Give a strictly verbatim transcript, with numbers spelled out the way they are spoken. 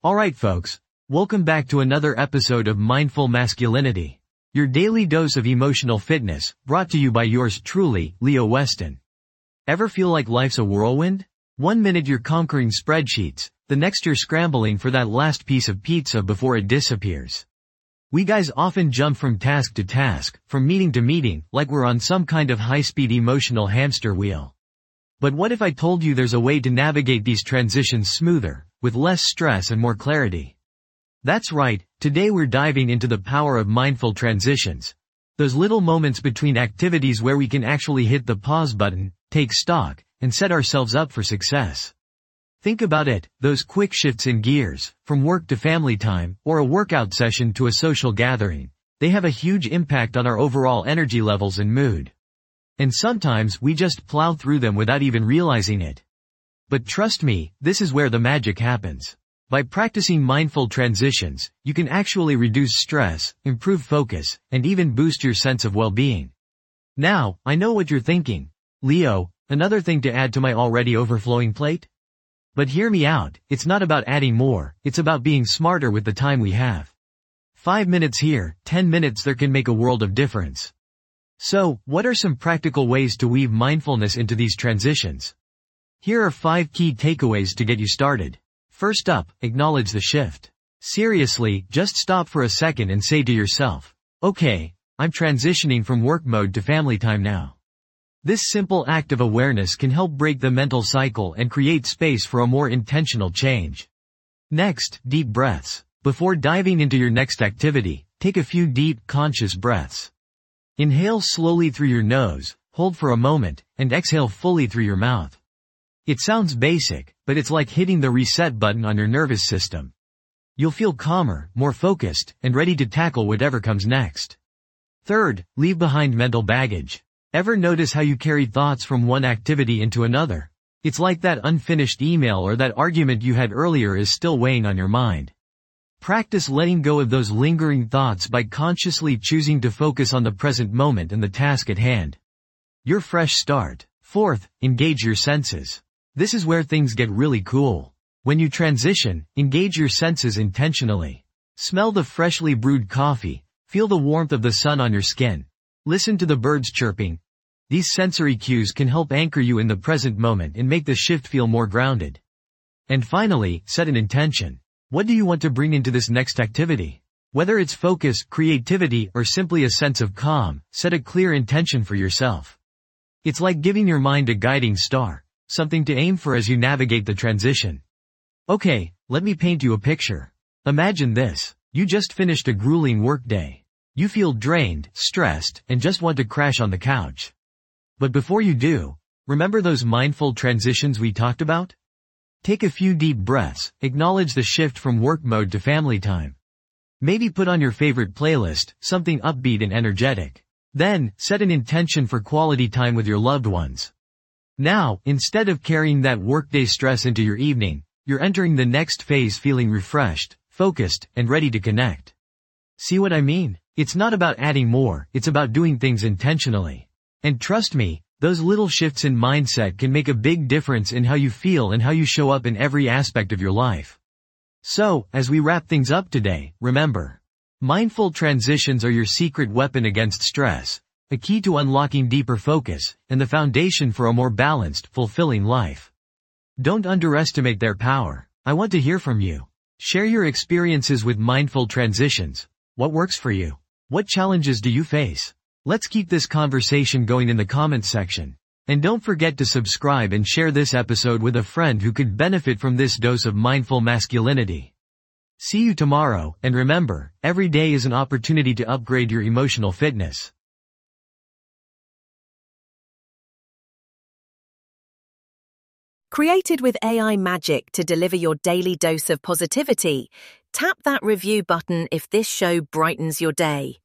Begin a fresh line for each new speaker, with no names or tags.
Alright folks, welcome back to another episode of Mindful Masculinity, your daily dose of emotional fitness, brought to you by yours truly, Leo Weston. Ever feel like life's a whirlwind? One minute you're conquering spreadsheets, the next you're scrambling for that last piece of pizza before it disappears. We guys often jump from task to task, from meeting to meeting, like we're on some kind of high-speed emotional hamster wheel. But what if I told you there's a way to navigate these transitions smoother, with less stress and more clarity? That's right, today we're diving into the power of mindful transitions. Those little moments between activities where we can actually hit the pause button, take stock, and set ourselves up for success. Think about it, those quick shifts in gears, from work to family time, or a workout session to a social gathering. They have a huge impact on our overall energy levels and mood. And sometimes we just plow through them without even realizing it. But trust me, this is where the magic happens. By practicing mindful transitions, you can actually reduce stress, improve focus, and even boost your sense of well-being. Now, I know what you're thinking. Leo, another thing to add to my already overflowing plate? But hear me out, it's not about adding more, it's about being smarter with the time we have. Five minutes here, ten minutes there can make a world of difference. So, what are some practical ways to weave mindfulness into these transitions? Here are five key takeaways to get you started. First up, acknowledge the shift. Seriously, just stop for a second and say to yourself, okay, I'm transitioning from work mode to family time now. This simple act of awareness can help break the mental cycle and create space for a more intentional change. Next, deep breaths. Before diving into your next activity, take a few deep, conscious breaths. Inhale slowly through your nose, hold for a moment, and exhale fully through your mouth. It sounds basic, but it's like hitting the reset button on your nervous system. You'll feel calmer, more focused, and ready to tackle whatever comes next. Third, leave behind mental baggage. Ever notice how you carry thoughts from one activity into another? It's like that unfinished email or that argument you had earlier is still weighing on your mind. Practice letting go of those lingering thoughts by consciously choosing to focus on the present moment and the task at hand. Your fresh start. Fourth, engage your senses. This is where things get really cool. When you transition, engage your senses intentionally. Smell the freshly brewed coffee, feel the warmth of the sun on your skin. Listen to the birds chirping. These sensory cues can help anchor you in the present moment and make the shift feel more grounded. And finally, set an intention. What do you want to bring into this next activity? Whether it's focus, creativity, or simply a sense of calm, set a clear intention for yourself. It's like giving your mind a guiding star, something to aim for as you navigate the transition. Okay, let me paint you a picture. Imagine this. You just finished a grueling workday. You feel drained, stressed, and just want to crash on the couch. But before you do, remember those mindful transitions we talked about? Take a few deep breaths, acknowledge the shift from work mode to family time. Maybe put on your favorite playlist, something upbeat and energetic. Then, set an intention for quality time with your loved ones. Now, instead of carrying that workday stress into your evening, you're entering the next phase feeling refreshed, focused, and ready to connect. See what I mean? It's not about adding more, it's about doing things intentionally. And trust me, those little shifts in mindset can make a big difference in how you feel and how you show up in every aspect of your life. So, as we wrap things up today, remember, mindful transitions are your secret weapon against stress, a key to unlocking deeper focus, and the foundation for a more balanced, fulfilling life. Don't underestimate their power. I want to hear from you. Share your experiences with mindful transitions. What works for you? What challenges do you face? Let's keep this conversation going in the comments section. And don't forget to subscribe and share this episode with a friend who could benefit from this dose of mindful masculinity. See you tomorrow, and remember, every day is an opportunity to upgrade your emotional fitness.
Created with A I magic to deliver your daily dose of positivity, tap that review button if this show brightens your day.